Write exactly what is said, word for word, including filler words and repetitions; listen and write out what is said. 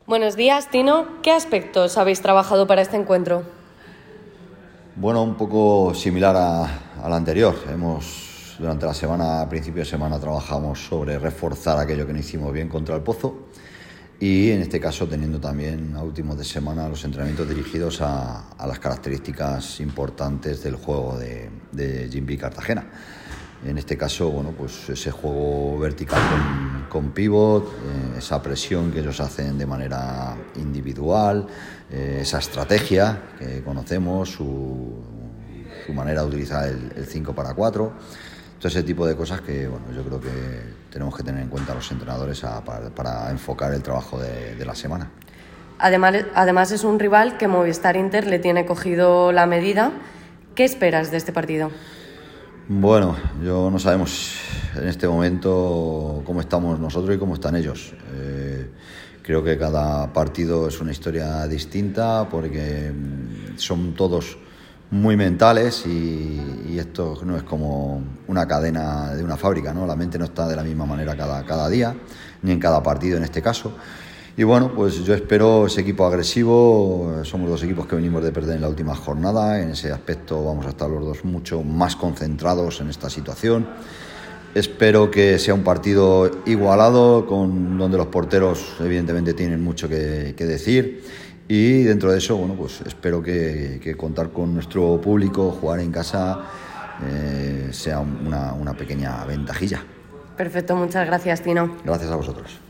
Buenos días, Tino. ¿Qué aspectos habéis trabajado para este encuentro? Bueno, un poco similar a, al anterior. Hemos, durante la semana, a principio de semana, trabajamos sobre reforzar aquello que no hicimos bien contra el Pozo y, en este caso, teniendo también a últimos de semana los entrenamientos dirigidos a, a las características importantes del juego de, de G M B Cartagena. En este caso, bueno, pues ese juego vertical con, con pivot, eh, esa presión que ellos hacen de manera individual, eh, esa estrategia que conocemos, su, su manera de utilizar el, el cinco para cuatro, todo ese tipo de cosas que, bueno, yo creo que tenemos que tener en cuenta los entrenadores a, para, para enfocar el trabajo de, de la semana. Además, además es un rival que Movistar Inter le tiene cogido la medida. ¿Qué esperas de este partido? Bueno, yo no sabemos en este momento cómo estamos nosotros y cómo están ellos. Eh, creo que cada partido es una historia distinta porque son todos muy mentales y, y esto no es como una cadena de una fábrica, ¿no? La mente no está de la misma manera cada, cada día, ni en cada partido en este caso. Y bueno, pues yo espero ese equipo agresivo. Somos dos equipos que venimos de perder en la última jornada. En ese aspecto vamos a estar los dos mucho más concentrados en esta situación. Espero que sea un partido igualado, con donde los porteros evidentemente tienen mucho que, que decir. Y dentro de eso, bueno, pues espero que, que contar con nuestro público, jugar en casa, eh, sea una, una pequeña ventajilla. Perfecto, muchas gracias, Tino. Gracias a vosotros.